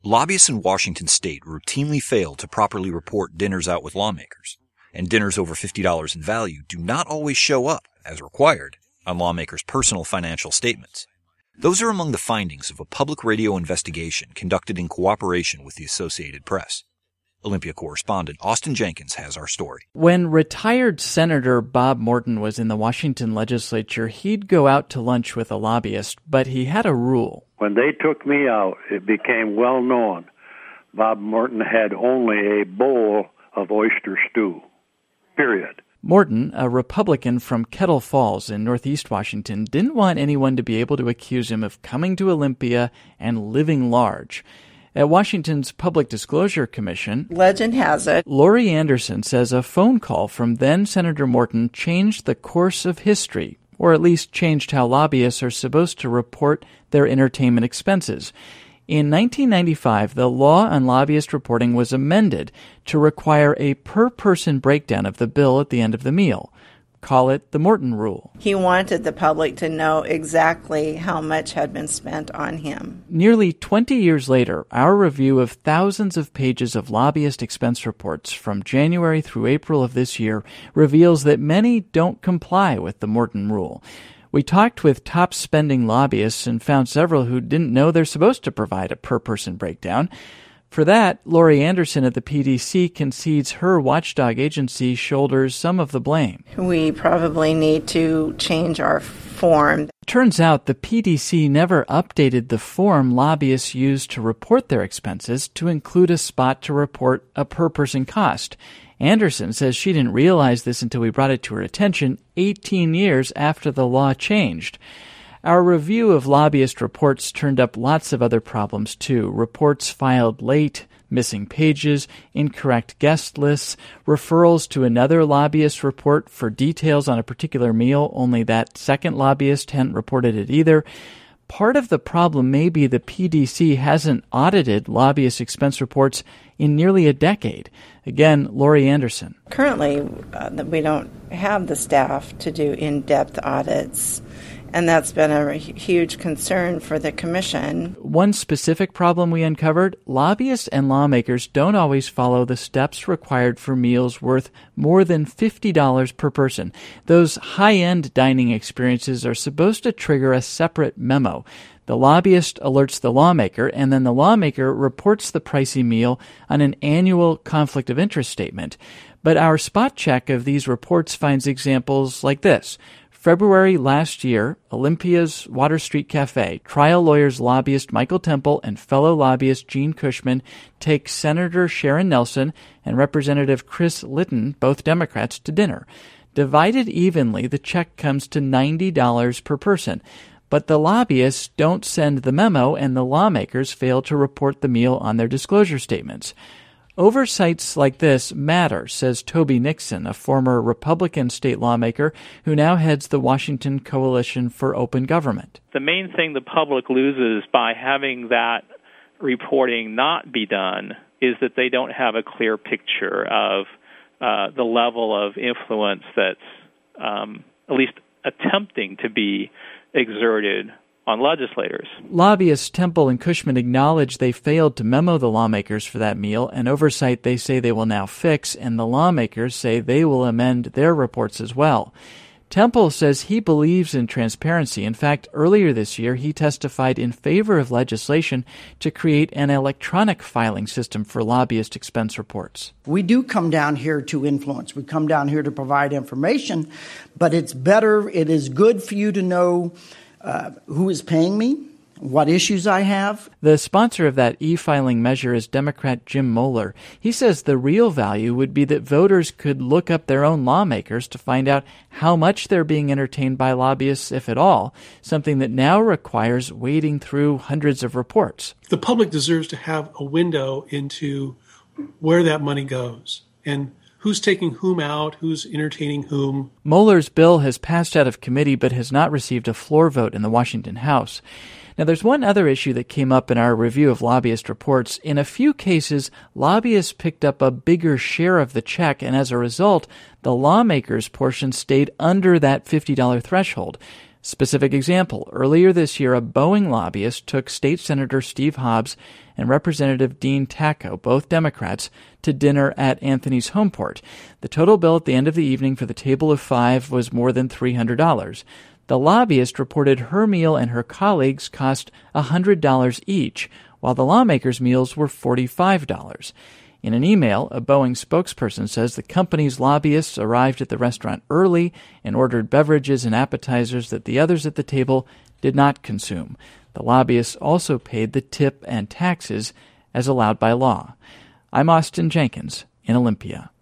Lobbyists in Washington state routinely fail to properly report dinners out with lawmakers, and dinners over $50 in value do not always show up, as required, on lawmakers' personal financial statements. Those are among the findings of a public radio investigation conducted in cooperation with the Associated Press. Olympia correspondent Austin Jenkins has our story. When retired Senator Bob Morton was in the Washington legislature, he'd go out to lunch with a lobbyist, but he had a rule. When they took me out, it became well known Bob Morton had only a bowl of oyster stew, period. Morton, a Republican from Kettle Falls in Northeast Washington, didn't want anyone to be able to accuse him of coming to Olympia and living large. At Washington's Public Disclosure Commission, legend has it, Laurie Anderson says a phone call from then-Senator Morton changed the course of history, or at least changed how lobbyists are supposed to report their entertainment expenses. In 1995, the law on lobbyist reporting was amended to require a per-person breakdown of the bill at the end of the meal. Call it the Morton Rule. He wanted the public to know exactly how much had been spent on him. Nearly 20 years later, our review of thousands of pages of lobbyist expense reports from January through April of this year reveals that many don't comply with the Morton Rule. We talked with top spending lobbyists and found several who didn't know they're supposed to provide a per-person breakdown. For that, Laurie Anderson at the PDC concedes her watchdog agency shoulders some of the blame. We probably need to change our form. Turns out the PDC never updated the form lobbyists use to report their expenses to include a spot to report a per-person cost. Anderson says she didn't realize this until we brought it to her attention 18 years after the law changed. Our review of lobbyist reports turned up lots of other problems, too. Reports filed late, missing pages, incorrect guest lists, referrals to another lobbyist report for details on a particular meal, only that second lobbyist hadn't reported it either. Part of the problem may be the PDC hasn't audited lobbyist expense reports in nearly a decade. Again, Laurie Anderson. Currently, we don't have the staff to do in-depth audits, and that's been a huge concern for the commission. One specific problem we uncovered, lobbyists and lawmakers don't always follow the steps required for meals worth more than $50 per person. Those high-end dining experiences are supposed to trigger a separate memo. The lobbyist alerts the lawmaker, and then the lawmaker reports the pricey meal on an annual conflict of interest statement. But our spot check of these reports finds examples like this. February last year, Olympia's Water Street Cafe, trial lawyers lobbyist Michael Temple and fellow lobbyist Gene Cushman take Senator Sharon Nelson and Representative Chris Litton, both Democrats, to dinner. Divided evenly, the check comes to $90 per person. But the lobbyists don't send the memo, and the lawmakers fail to report the meal on their disclosure statements. Oversights like this matter, says Toby Nixon, a former Republican state lawmaker who now heads the Washington Coalition for Open Government. The main thing the public loses by having that reporting not be done is that they don't have a clear picture of the level of influence that's at least attempting to be exerted on legislators. Lobbyists Temple and Cushman acknowledge they failed to memo the lawmakers for that meal, an oversight they say they will now fix, and the lawmakers say they will amend their reports as well. Temple says he believes in transparency. In fact, earlier this year, he testified in favor of legislation to create an electronic filing system for lobbyist expense reports. We do come down here to influence. We come down here to provide information, but it is good for you to know who is paying me, what issues I have. The sponsor of that e-filing measure is Democrat Jim Moeller. He says the real value would be that voters could look up their own lawmakers to find out how much they're being entertained by lobbyists, if at all, something that now requires wading through hundreds of reports. The public deserves to have a window into where that money goes and who's taking whom out, who's entertaining whom. Moeller's bill has passed out of committee but has not received a floor vote in the Washington House. Now, there's one other issue that came up in our review of lobbyist reports. In a few cases, lobbyists picked up a bigger share of the check, and as a result, the lawmakers' portion stayed under that $50 threshold. Specific example, earlier this year, a Boeing lobbyist took State Senator Steve Hobbs and Representative Dean Tacko, both Democrats, to dinner at Anthony's Homeport. The total bill at the end of the evening for the table of 5 was more than $300. The lobbyist reported her meal and her colleagues cost $100 each, while the lawmakers' meals were $45. In an email, a Boeing spokesperson says the company's lobbyists arrived at the restaurant early and ordered beverages and appetizers that the others at the table did not consume. The lobbyists also paid the tip and taxes as allowed by law. I'm Austin Jenkins in Olympia.